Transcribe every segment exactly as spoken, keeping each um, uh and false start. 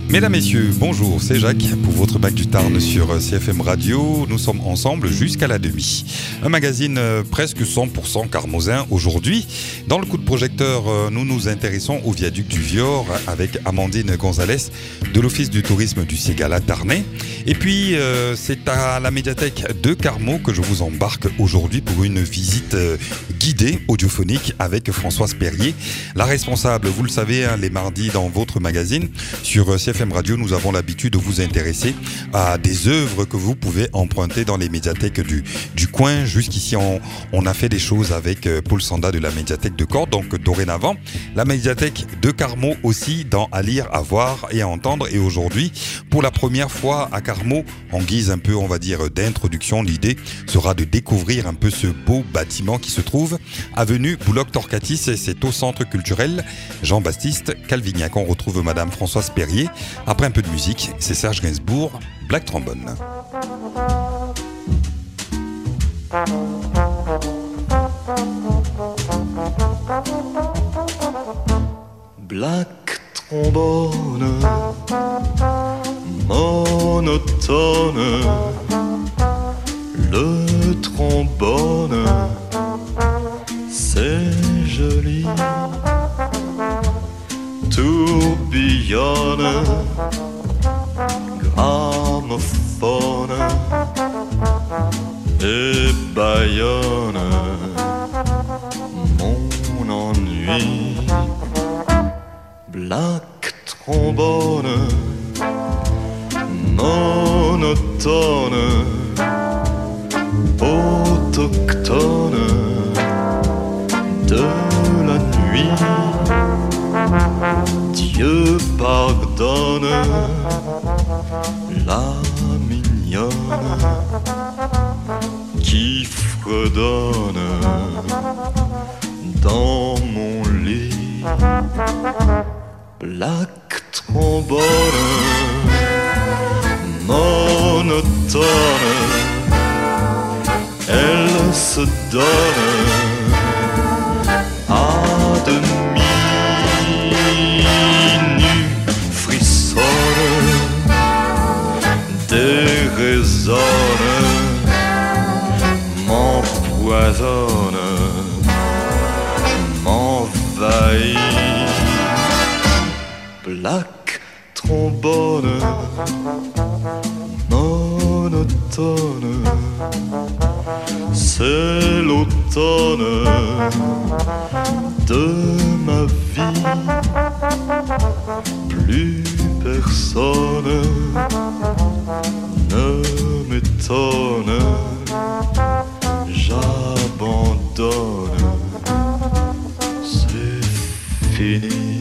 Mesdames, Messieurs, bonjour, c'est Jacques pour votre Bac du Tarn sur C F M Radio. Nous sommes ensemble jusqu'à la demi. Un magazine presque cent pour cent carmosin aujourd'hui. Dans le coup de projecteur, nous nous intéressons au viaduc du Vior avec Amandine Gonzalez de l'Office du tourisme du Ségala Tarnais. Et puis, euh, c'est à la médiathèque de Carmaux que je vous embarque aujourd'hui pour une visite euh, guidée audiophonique avec Françoise Perrier, la responsable, vous le savez, hein, les mardis dans votre magazine sur C F M Radio, nous avons l'habitude de vous intéresser à des œuvres que vous pouvez emprunter dans les médiathèques du, du coin. Jusqu'ici, on, on a fait des choses avec Paul Sanda de la médiathèque de Cordes. Donc, dorénavant, la médiathèque de Carmaux aussi dans à lire, à voir et à entendre. Et aujourd'hui, pour la première fois à Carmaux, en guise un peu, on va dire, d'introduction, l'idée sera de découvrir un peu ce beau bâtiment qui se trouve avenue Bouloc-Torcatis. C'est au centre culturel Jean-Baptiste Calvignac. On retrouve Madame Françoise Perrier. Après un peu de musique, c'est Serge Gainsbourg, Black Trombone. Black trombone, monotone, le trombone, c'est joli, tourbillonne, gramophone et bâillonne mon ennui. Black trombone, monotone, autochtone de la nuit. Dieu pardonne la mignonne qui fredonne dans mon lit. Black trombone, monotone, elle se donne à demi nue, frissonne, déraisonne, m'empoisonne, m'envahit. Black trombone, monotone, c'est l'automne de ma vie. Plus personne ne m'étonne, j'abandonne, c'est fini.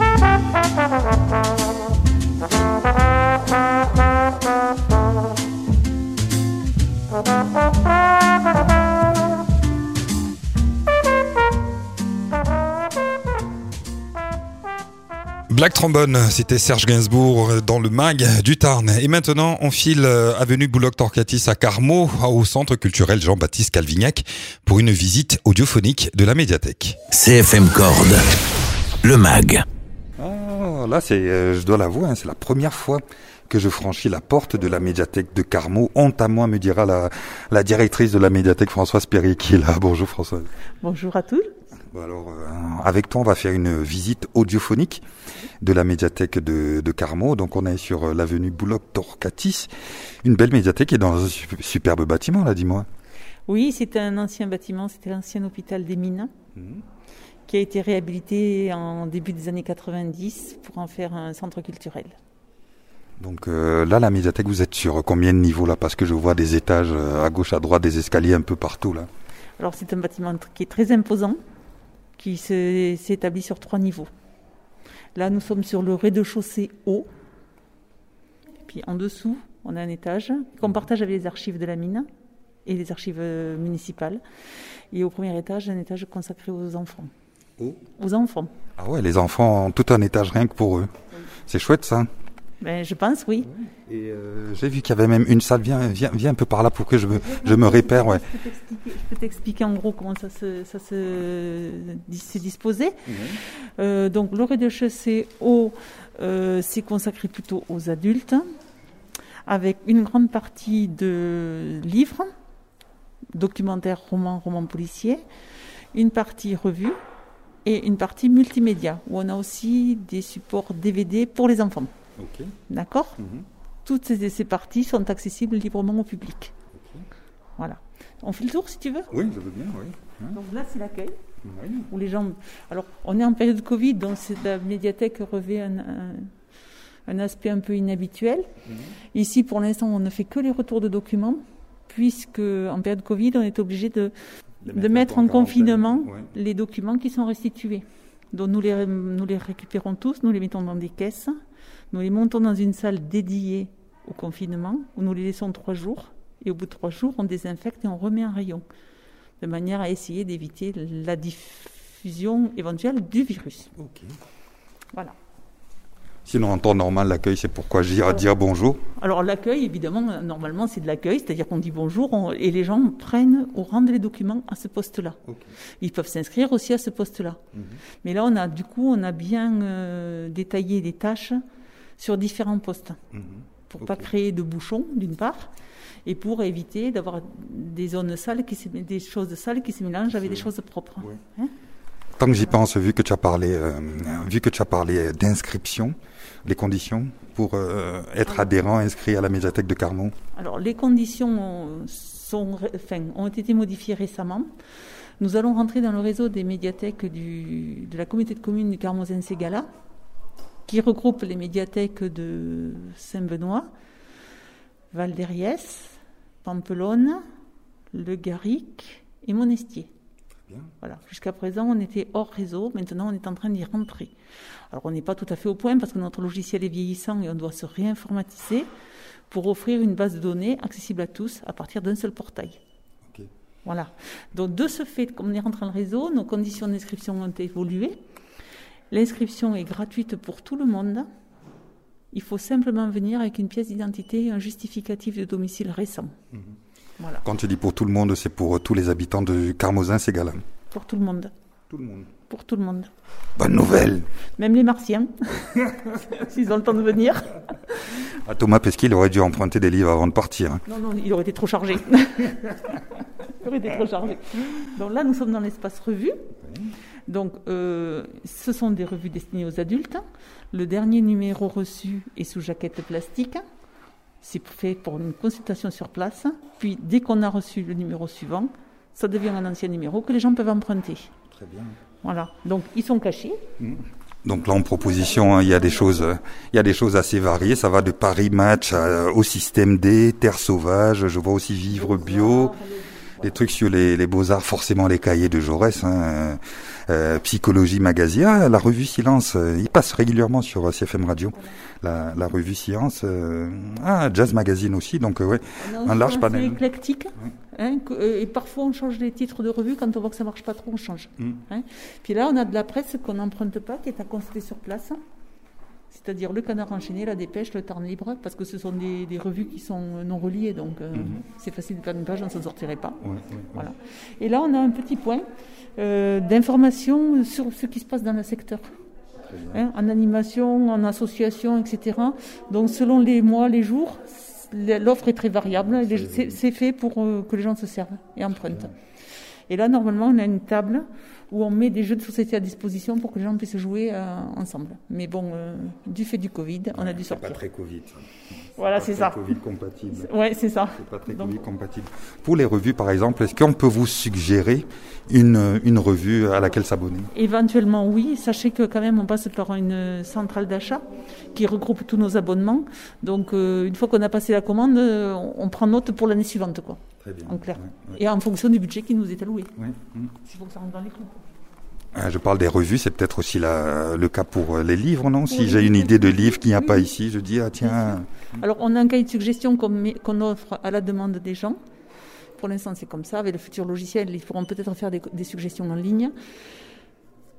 Black Trombone, c'était Serge Gainsbourg dans le mag du Tarn. Et maintenant, on file avenue Bouloc-Torcatis à Carmaux, au centre culturel Jean-Baptiste Calvignac, pour une visite audiophonique de la médiathèque. C F M Cordes, le mag. Ah, là, c'est, euh, je dois l'avouer, hein, c'est la première fois que je franchis la porte de la médiathèque de Carmaux. Honte à moi, me dira la, la directrice de la médiathèque, Françoise Perrier, qui est là. Bonjour Françoise. Bonjour à tous. Bon, alors, euh, avec toi, on va faire une visite audiophonique de la médiathèque de, de Carmaux. Donc, on est sur euh, l'avenue Bouloc-Torcatis. Une belle médiathèque et dans un superbe bâtiment, là, dis-moi. Oui, c'est un ancien bâtiment. C'était l'ancien hôpital des Mines, mmh. qui a été réhabilité en début des années quatre-vingt-dix pour en faire un centre culturel. Donc euh, là, la médiathèque, vous êtes sur combien de niveaux là? Parce que je vois des étages euh, à gauche, à droite, des escaliers un peu partout là. Alors c'est un bâtiment qui est très imposant, qui se, s'établit sur trois niveaux. Là, nous sommes sur le rez-de-chaussée haut. Et puis en dessous, on a un étage qu'on partage avec les archives de la mine et les archives municipales. Et au premier étage, un étage consacré aux enfants. Oh. Aux enfants. Ah ouais, les enfants ont tout un étage rien que pour eux. Oui. C'est chouette ça. Ben, je pense, oui. Et euh, j'ai vu qu'il y avait même une salle. Viens, viens, viens un peu par là pour que je me, je me répère. Ouais. Je peux t'expliquer, je peux t'expliquer en gros comment ça se, ça se, s'est disposé. Mmh. Euh, donc, le rez-de-chaussée haut, euh, c'est consacré plutôt aux adultes, avec une grande partie de livres, documentaires, romans, romans policiers, une partie revue et une partie multimédia, où on a aussi des supports D V D pour les enfants. Okay. D'accord. Mmh. Toutes ces, ces parties sont accessibles librement au public. Okay. Voilà. On fait le tour si tu veux. Oui, je veux bien, oui. Hein? Donc là, c'est l'accueil. Oui. Où les gens... Alors, on est en période de Covid, donc c'est, la médiathèque revêt un, un, un aspect un peu inhabituel. Mmh. Ici, pour l'instant, on ne fait que les retours de documents, puisque en période de Covid, on est obligé de, de, de mettre en, en confinement ouais. les documents qui sont restitués. Donc nous les, nous les récupérons tous, nous les mettons dans des caisses. Nous les montons dans une salle dédiée au confinement, où nous les laissons trois jours. Et au bout de trois jours, on désinfecte et on remet un rayon, de manière à essayer d'éviter la diffusion éventuelle du virus. Okay. Voilà. Sinon, en temps normal, l'accueil, c'est pourquoi je dirais dire bonjour. Alors, l'accueil, évidemment, normalement, c'est de l'accueil, c'est-à-dire qu'on dit bonjour on, et les gens prennent ou rendent les documents à ce poste-là. Okay. Ils peuvent s'inscrire aussi à ce poste-là. Mm-hmm. Mais là, on a, du coup, on a bien euh, détaillé les tâches sur différents postes, mmh. pour ne okay. pas créer de bouchons, d'une part, et pour éviter d'avoir des zones sales, qui se, des choses sales qui se mélangent avec des choses propres. Oui. Hein? Tant que j'y pense, vu que tu as parlé, euh, vu que tu as parlé d'inscription, les conditions pour euh, être Alors, adhérent, inscrit à la médiathèque de Carmaux. Alors, les conditions sont, enfin, ont été modifiées récemment. Nous allons rentrer dans le réseau des médiathèques du, de la communauté de communes du Carmozin-Ségala, qui regroupe les médiathèques de Saint-Benoît, Val-d'Hériès, Pampelonne, Le Garric et Monestier. Bien. Voilà. Jusqu'à présent, on était hors réseau. Maintenant, on est en train d'y rentrer. Alors, on n'est pas tout à fait au point parce que notre logiciel est vieillissant et on doit se réinformatiser pour offrir une base de données accessible à tous à partir d'un seul portail. Okay. Voilà. Donc, de ce fait, comme on est rentré dans le réseau, nos conditions d'inscription ont évolué. L'inscription est gratuite pour tout le monde. Il faut simplement venir avec une pièce d'identité et un justificatif de domicile récent. Mmh. Voilà. Quand tu dis pour tout le monde, c'est pour tous les habitants de Carmozin-Ségala. Pour tout le monde. Tout le monde. Pour tout le monde. Bonne nouvelle. Même les Martiens, s'ils ont le temps de venir. Ah, Thomas Pesquet, il aurait dû emprunter des livres avant de partir. Hein. Non, non, il aurait été trop chargé. il aurait été trop chargé. Donc là, nous sommes dans l'espace revue. Oui. Donc, euh, ce sont des revues destinées aux adultes. Le dernier numéro reçu est sous jaquette plastique. C'est fait pour une consultation sur place. Puis, dès qu'on a reçu le numéro suivant, ça devient un ancien numéro que les gens peuvent emprunter. Très bien. Voilà. Donc, ils sont cachés. Mmh. Donc là, en proposition, hein, il y a des choses, euh, il y a des choses assez variées. Ça va de Paris Match à, au Système D, Terre Sauvage. Je vois aussi Vivre Bio. Des trucs sur les, les beaux-arts, forcément les cahiers de Jaurès, hein, euh, Psychologie Magazine, ah, la revue Silence, euh, il passe régulièrement sur C F M Radio, la, la revue Silence, euh, ah, Jazz Magazine aussi, donc euh, ouais, un large panel. C'est éclectique, oui. Hein, et parfois on change les titres de revue, quand on voit que ça marche pas trop, on change. Mm. Hein. Puis là, on a de la presse qu'on n'emprunte pas, qui est à consulter sur place. C'est-à-dire le Canard enchaîné, la Dépêche, le Tarn libre, parce que ce sont des, des revues qui sont non reliées, donc euh, mm-hmm. c'est facile de faire une page, on ne s'en sortirait pas. Ouais, ouais, voilà. Ouais. Et là, on a un petit point euh, d'information sur ce qui se passe dans le secteur. Hein, en animation, en association, et cetera. Donc selon les mois, les jours, l'offre est très variable. C'est, c'est, c'est fait pour euh, que les gens se servent et empruntent. Et là, normalement, on a une table où on met des jeux de société à disposition pour que les gens puissent jouer euh, ensemble. Mais bon, euh, du fait du Covid, on ouais, a dû sortir. C'est pas très Covid. Voilà, c'est, c'est ça. Covid compatible. Oui, c'est ça. C'est pas très Donc... Covid compatible. Pour les revues, par exemple, est-ce qu'on peut vous suggérer une, une revue à laquelle s'abonner ? Éventuellement, oui. Sachez que quand même, on passe par une centrale d'achat qui regroupe tous nos abonnements. Donc, euh, une fois qu'on a passé la commande, on, on prend note pour l'année suivante, quoi. Très bien. En clair. Ouais, ouais. Et en fonction du budget qui nous est alloué. Ouais. Mmh. Il faut que ça rentre dans les clous. Je parle des revues, c'est peut-être aussi la, le cas pour les livres, non ? Si oui, j'ai une idée de livre qu'il n'y a oui, pas oui. ici, je dis, ah tiens... Alors, on a un cahier de suggestion qu'on, met, qu'on offre à la demande des gens. Pour l'instant, c'est comme ça. Avec le futur logiciel, ils pourront peut-être faire des, des suggestions en ligne.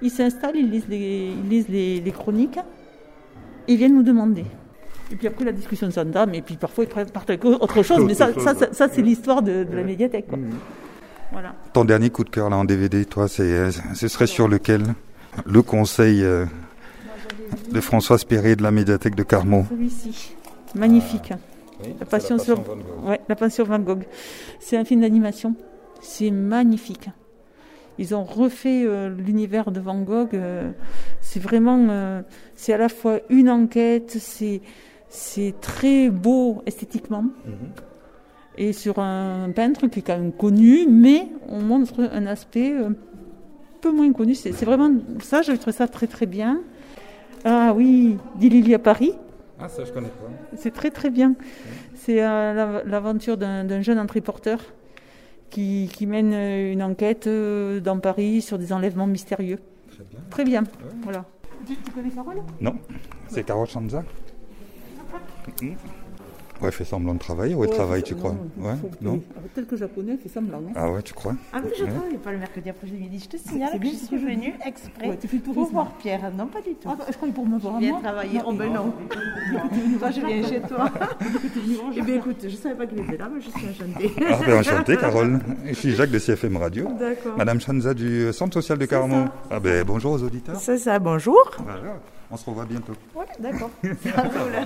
Ils s'installent, ils lisent les, ils lisent les, les chroniques, et ils viennent nous demander. Et puis après, la discussion s'entame, et puis parfois, ils partent avec autre chose, mais ça, ça, ça, ça c'est l'histoire de, de la médiathèque, quoi. Mmh. Voilà. Ton dernier coup de cœur là en D V D, toi, c'est, ce serait sur lequel? Le conseil euh, de Françoise Perret de la médiathèque de Carmaux. Celui-ci, magnifique. Ah, oui, la Passion, la Passion sur... Van Gogh. Ouais, la Passion Van Gogh. C'est un film d'animation. C'est magnifique. Ils ont refait euh, l'univers de Van Gogh. Euh, c'est vraiment, euh, c'est à la fois une enquête. C'est, c'est très beau esthétiquement. Mm-hmm. Et sur un peintre qui est quand même connu, mais on montre un aspect un peu moins connu. C'est, c'est vraiment ça, j'ai trouvé ça très très bien. Ah oui, Dilili à Paris. Ah, ça je connais pas. C'est très très bien. C'est euh, l'aventure d'un, d'un jeune entriporteur qui, qui mène une enquête dans Paris sur des enlèvements mystérieux. Très bien. Très bien, ouais. Voilà. Tu, tu connais Carole ? Non, c'est Carole Chanza. Mmh. Ouais, elle fait semblant de travailler ou elle ouais, travaille, tu non, crois ouais, non. Tel que japonais, elle fait semblant. Non ah ouais, tu crois? Ah oui, je ouais. travaille pas le mercredi après-midi. Je te signale que je suis venue exprès ouais, tu fais pour voir Pierre. Non, pas du tout. Ah, je croyais pour me voir. Je viens travailler. Oh ben non. Toi, je viens chez toi. Eh bien, écoute, je ne savais pas qu'il était là, mais je suis enchantée. Ah ben enchantée, Carole. Je suis Jacques de C F M Radio. D'accord. Madame Chanza du Centre Social de Carmaux. Ah ben bonjour aux auditeurs. C'est ça, bonjour. Voilà. On se revoit bientôt. Ouais, d'accord. Ça roule.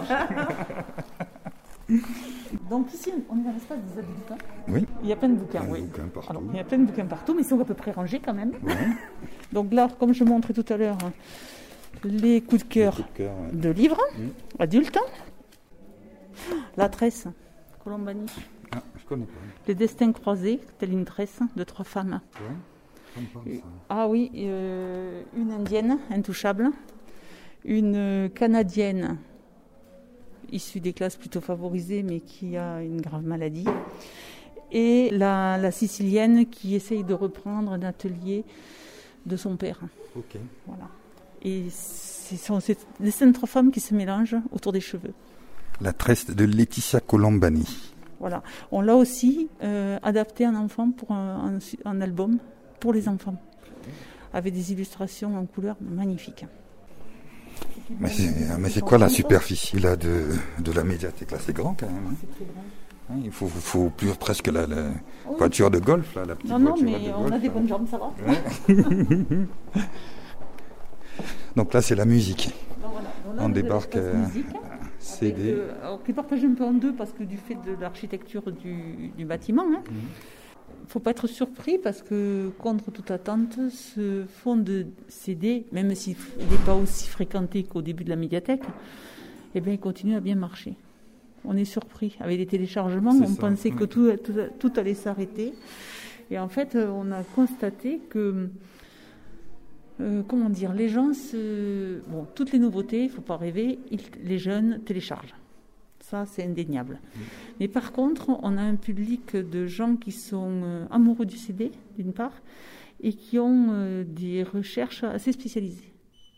Donc ici, on est dans l'espace des adultes. Hein. Oui. Il y a plein de bouquins. Plein oui. de bouquins partout. Alors, il y a plein de bouquins partout, mais ils sont à peu près rangés quand même. Ouais. Donc là, comme je montrais tout à l'heure, les coups de cœur, coups de, cœur ouais. de livres mmh. adultes. La tresse, Colombani. Ah, je connais pas. Les destins croisés, telle une tresse de trois femmes. Ouais. Et, ah oui, euh, une indienne, intouchable, une canadienne, issue des classes plutôt favorisées, mais qui a une grave maladie, et la, la sicilienne qui essaye de reprendre un atelier de son père. Ok. Voilà. Et ce sont ces destins de trois femmes qui se mélangent autour des cheveux. La tresse de Laetitia Colombani. Voilà. On l'a aussi euh, adapté en enfant pour un, un, un album pour les enfants, avec des illustrations en couleur magnifiques. Mais c'est, mais c'est quoi la superficie là de, de la médiathèque là? C'est grand quand même. Hein? C'est très grand. Hein, il faut, faut plus presque la, la oh, voiture de golf là, la petite non, non, voiture mais de on golf, a des là. bonnes jambes, ça va. Ouais. Donc là c'est la musique. Donc, voilà. Donc, là, on débarque euh, C D. Euh, alors, qui est partagé un peu en deux parce que du fait de l'architecture du, du bâtiment. Hein. Mm-hmm. Il ne faut pas être surpris parce que, contre toute attente, ce fonds de C D, même s'il n'est pas aussi fréquenté qu'au début de la médiathèque, eh bien, il continue à bien marcher. On est surpris. Avec les téléchargements, c'est on ça. pensait que tout, tout, tout allait s'arrêter. Et en fait, on a constaté que, euh, comment dire, les gens, se... bon, toutes les nouveautés, il ne faut pas rêver, ils, les jeunes téléchargent. Ça, c'est indéniable. Mmh. Mais par contre, on a un public de gens qui sont euh, amoureux du C D, d'une part, et qui ont euh, des recherches assez spécialisées.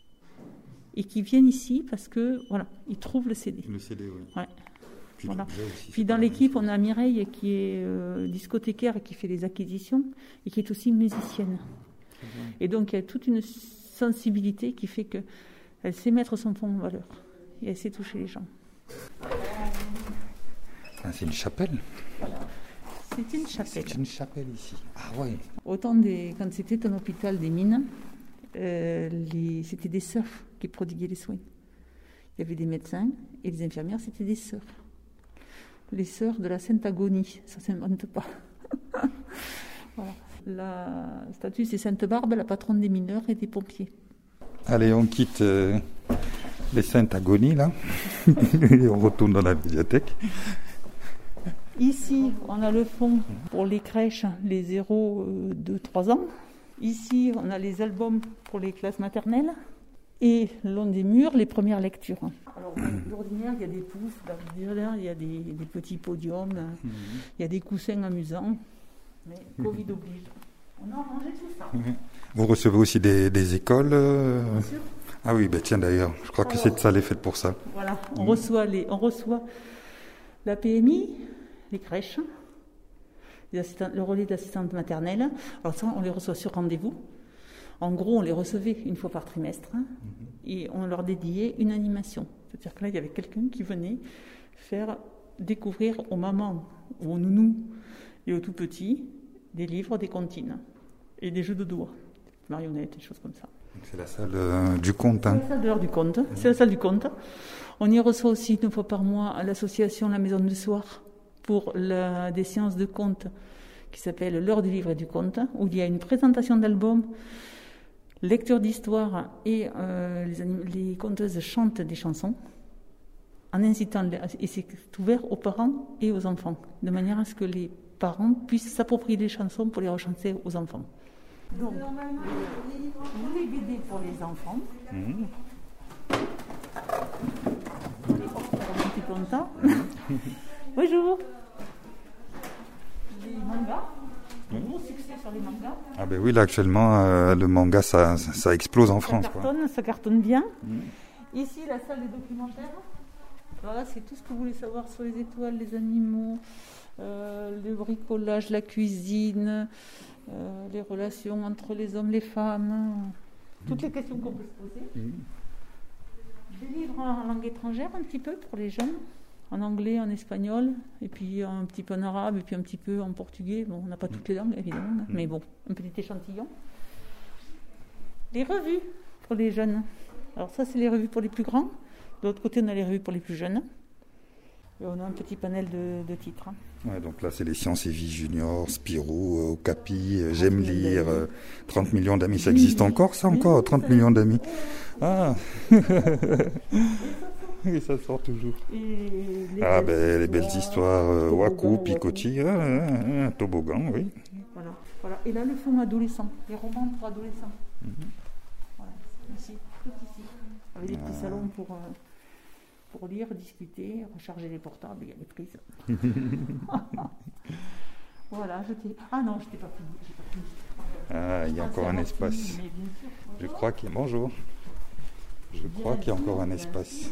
Et qui viennent ici parce que, voilà, ils trouvent le C D. Le C D, oui. Ouais. Puis, voilà. Aussi, Puis dans l'équipe, on a Mireille qui est euh, discothécaire et qui fait les acquisitions, et qui est aussi musicienne. Et donc, il y a toute une sensibilité qui fait qu'elle sait mettre son fond en valeur. Et elle sait toucher les gens. Ah, c'est une chapelle. Voilà. C'est une chapelle. C'est une chapelle ici. Ah oui. Autant des, quand c'était un hôpital des mines, euh, les, c'était des sœurs qui prodiguaient les soins. Il y avait des médecins et les infirmières, c'était des sœurs. Les sœurs de la Sainte Agonie, ça ne s'invente pas. Voilà. La statue, c'est Sainte Barbe, la patronne des mineurs et des pompiers. Allez, on quitte euh, les Saintes Agonies, là, et on retourne dans la médiathèque. Ici, on a le fonds pour les crèches, les zéro deux trois ans. Ici, on a les albums pour les classes maternelles. Et le long des murs, les premières lectures. Alors, l'ordinaire, il y a des poufs, l'ordinaire, il y a des, des petits podiums, mmh. il y a des coussins amusants. Mais Covid oblige. On a rangé tout ça. Mmh. Vous recevez aussi des, des écoles euh... Bien sûr. Ah oui, ben tiens d'ailleurs, je crois Alors, que cette salle est faite pour ça. Voilà, on, mmh. reçoit les, on reçoit la P M I, les crèches, les le relais d'assistante maternelle. Alors ça, on les reçoit sur rendez-vous. En gros, on les recevait une fois par trimestre hein, mmh. et on leur dédiait une animation. C'est-à-dire que là, il y avait quelqu'un qui venait faire découvrir aux mamans, aux nounous et aux tout-petits des livres, des comptines et des jeux de doigts, des marionnettes, des choses comme ça. Donc c'est la salle euh, du conte. Hein. C'est la salle de l'heure du conte. Mmh. C'est la salle du conte. On y reçoit aussi une fois par mois à l'association La Maison du Soir pour la, des séances de conte qui s'appelle L'heure du livre et du conte, où il y a une présentation d'albums, lecture d'histoire et euh, les, anim- les conteuses chantent des chansons en incitant, les, et c'est ouvert aux parents et aux enfants, de manière à ce que les parents puissent s'approprier les chansons pour les rechanter aux enfants. Donc, les B D pour les enfants. Mmh. Un petit content. Bonjour. Les mangas. Un gros succès sur les mangas. Ah ben oui, là actuellement, euh, le manga, ça, ça explose en ça France. Cartonne, quoi. Ça cartonne bien. Mmh. Ici, la salle des documentaires. Alors là, c'est tout ce que vous voulez savoir sur les étoiles, les animaux, euh, le bricolage, la cuisine, euh, les relations entre les hommes, les femmes, toutes les questions qu'on peut se poser. Mmh. Des livres en langue étrangère un petit peu pour les jeunes. En anglais, en espagnol, et puis un petit peu en arabe, et puis un petit peu en portugais. Bon, on n'a pas toutes les langues, évidemment, mmh. mais bon, un petit échantillon. Les revues pour les jeunes. Alors ça, c'est les revues pour les plus grands. De l'autre côté, on a les revues pour les plus jeunes. Et on a un petit panel de, de titres. Ouais, donc là, c'est les Sciences et Vie Junior, Spirou, Okapi, euh, J'aime lire, euh, trente millions d'amis. Ça existe encore, ça encore, trente millions d'amis. Ah et ça sort toujours. Et les ah, ben, les belles histoires, euh, Wakou, Picotti, euh, euh, Toboggan, oui. Voilà, voilà. Et là, le fonds adolescent, les romans pour adolescents. Mm-hmm. Voilà, ici, tout ici. Avec des petits ah. salons pour, euh, pour lire, discuter, recharger les portables, il y a les prises. Voilà, je t'ai... Ah non, je t'ai pas fini. J'ai pas fini. Ah, il y a ah, encore un espace. Fini, je crois qu'il y a... Bonjour. Je crois qu'il y a encore un espace.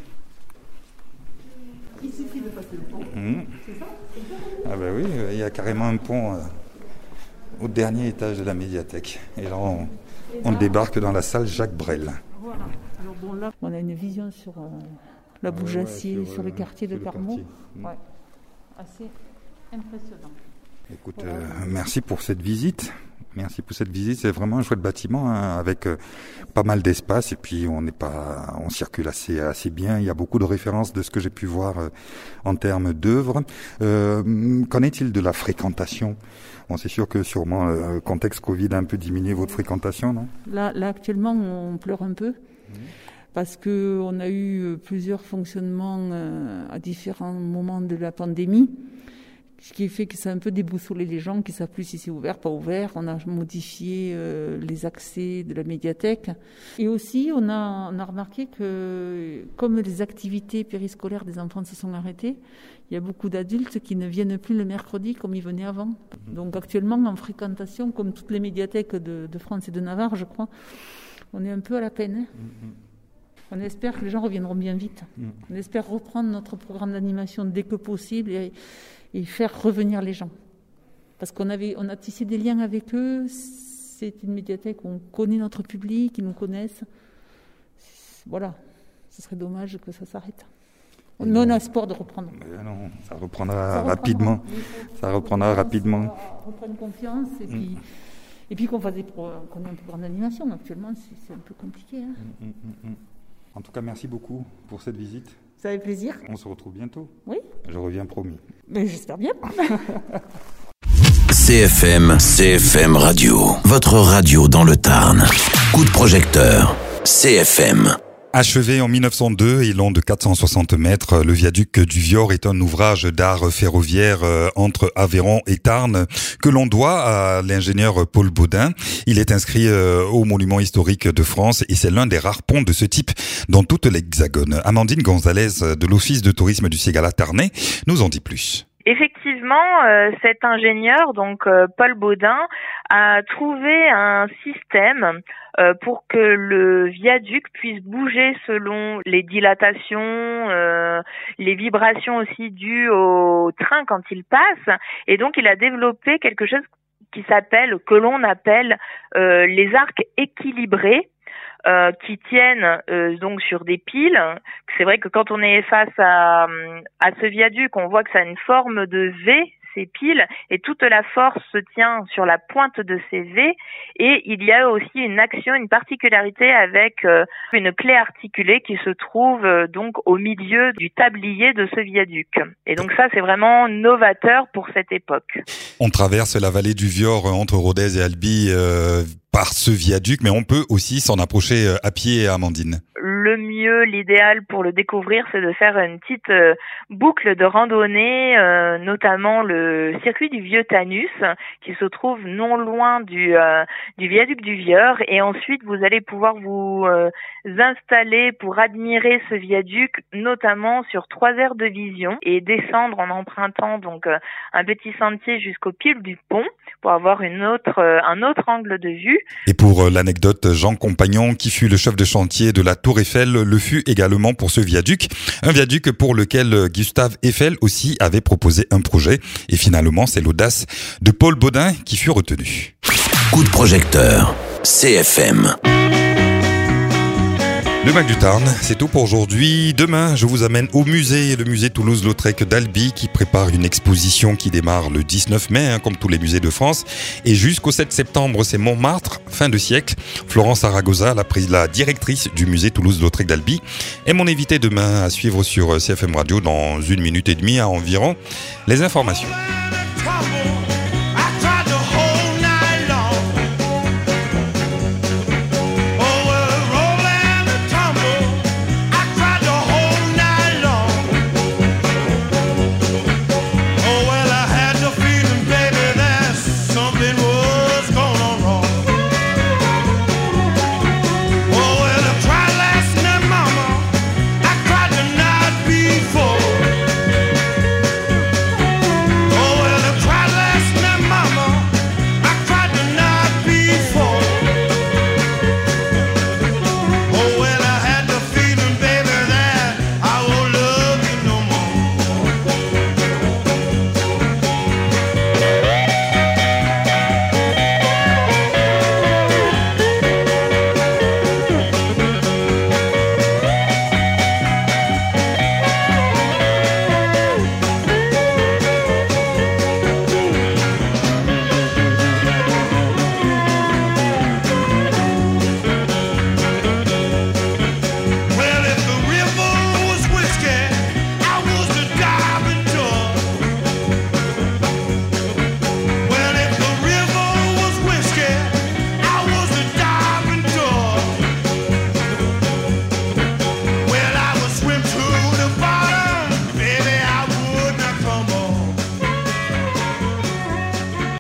Il suffit de passer le pont. Mmh. C'est ça, c'est ça. Ah ben oui, il y a carrément un pont euh, au dernier étage de la médiathèque. Et là, on, Et là, on débarque dans la salle Jacques Brel. Voilà. Alors bon, là, on a une vision sur euh, la Bouge-Acier, ouais, ouais, sur, sur le quartier de Carmaux. Mmh. Ouais. Assez impressionnant. Écoute, voilà. euh, merci pour cette visite. Merci pour cette visite. C'est vraiment un chouette bâtiment hein, avec euh, pas mal d'espace et puis on n'est pas, on circule assez assez bien. Il y a beaucoup de références de ce que j'ai pu voir euh, en termes d'œuvres. Euh, qu'en est-il de la fréquentation ? Bon, c'est sûr que sûrement le euh, contexte Covid a un peu diminué votre fréquentation, non ? Là, là actuellement, on pleure un peu. Mmh. Parce que on a eu plusieurs fonctionnements euh, à différents moments de la pandémie. Ce qui fait que ça a un peu déboussolé les gens qui ne savent plus si c'est ouvert, pas ouvert. On a modifié euh, les accès de la médiathèque. Et aussi, on a, on a remarqué que, comme les activités périscolaires des enfants se sont arrêtées, il y a beaucoup d'adultes qui ne viennent plus le mercredi comme ils venaient avant. Donc actuellement, en fréquentation, comme toutes les médiathèques de, de France et de Navarre, je crois, on est un peu à la peine. On espère que les gens reviendront bien vite. On espère reprendre notre programme d'animation dès que possible et et faire revenir les gens. Parce qu'on avait, on a tissé des liens avec eux, c'est une médiathèque où on connaît notre public, ils nous connaissent. Voilà, ce serait dommage que ça s'arrête. Mais on a espoir de reprendre. Mais non, ça reprendra, ça rapidement. Reprendra. Ça reprendra rapidement. On reprenne confiance et puis, mm. et puis qu'on, fasse des pro, qu'on ait un programme d'animation. Actuellement, c'est, c'est un peu compliqué. Hein. Mm, mm, mm. En tout cas, merci beaucoup pour cette visite. Ça fait plaisir. On se retrouve bientôt. Oui. Je reviens promis. Mais j'espère bien. C F M, C F M Radio, votre radio dans le Tarn. Coup de projecteur, C F M. Achevé en mille neuf cent deux et long de quatre cent soixante mètres, le viaduc du Vior est un ouvrage d'art ferroviaire entre Aveyron et Tarn que l'on doit à l'ingénieur Paul Baudin. Il est inscrit au monument historique de France et c'est l'un des rares ponts de ce type dans toute l'Hexagone. Amandine Gonzalez de l'Office de tourisme du Ségala tarnais nous en dit plus. Effectivement, euh, cet ingénieur, donc euh, Paul Baudin, a trouvé un système euh, pour que le viaduc puisse bouger selon les dilatations, euh, les vibrations aussi dues au train quand il passe. Et donc, il a développé quelque chose qui s'appelle, que l'on appelle euh, les arcs équilibrés. Euh, qui tiennent euh, donc sur des piles. C'est vrai que quand on est face à, à ce viaduc, on voit que ça a une forme de V, ces piles, et toute la force se tient sur la pointe de ces V. Et il y a aussi une action, une particularité avec euh, une clé articulée qui se trouve euh, donc au milieu du tablier de ce viaduc. Et donc ça, c'est vraiment novateur pour cette époque. On traverse la vallée du Vior entre Rodez et Albi euh, par ce viaduc, mais on peut aussi s'en approcher à pied, Amandine. Le mieux, l'idéal pour le découvrir, c'est de faire une petite euh, boucle de randonnée, euh, notamment le circuit du Vieux Tanus, qui se trouve non loin du, euh, du viaduc du Vieur. Et ensuite, vous allez pouvoir vous euh, installer pour admirer ce viaduc, notamment sur trois aires de vision, et descendre en empruntant donc euh, un petit sentier jusqu'au pied du pont pour avoir une autre, euh, un autre angle de vue. Et pour euh, l'anecdote, Jean Compagnon, qui fut le chef de chantier de la Tour Eiffel, le fut également pour ce viaduc. Un viaduc pour lequel Gustave Eiffel aussi avait proposé un projet. Et finalement, c'est l'audace de Paul Baudin qui fut retenu. Coup de projecteur, C F M. Le Mac du Tarn, c'est tout pour aujourd'hui. Demain, je vous amène au musée, le musée Toulouse-Lautrec d'Albi, qui prépare une exposition qui démarre le dix-neuf mai, hein, comme tous les musées de France. Et jusqu'au sept septembre, c'est Montmartre, fin de siècle. Florence Aragosa, la, la directrice du musée Toulouse-Lautrec d'Albi, est mon invitée demain à suivre sur C F M Radio dans une minute et demie à environ. Les informations.